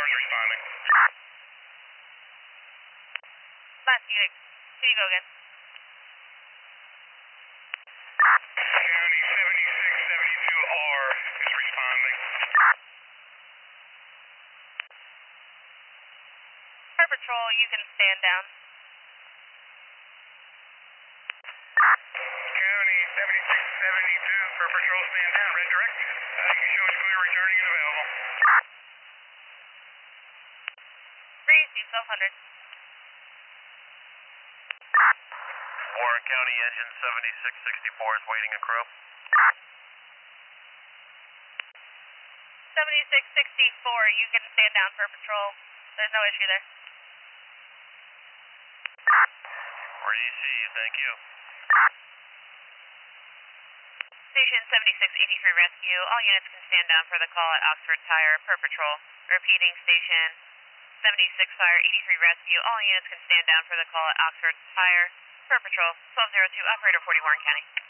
Warren's responding. Last unit, can you go again? County 7672R is responding. Fire Patrol, you can stand down. County 7672 for patrol stand down, red direct. You can show us clear, returning and available. 1200. Warren County engine 7664 is waiting a crew. 7664, you can stand down for patrol. There's no issue there. Receive, thank you. Station 7683 Rescue, all units can stand down for the call at Oxford Tire per patrol. Repeating, Station 76 Fire 83 Rescue, all units can stand down for the call at Oxford Tire per patrol. 1202, Operator 40 Warren County.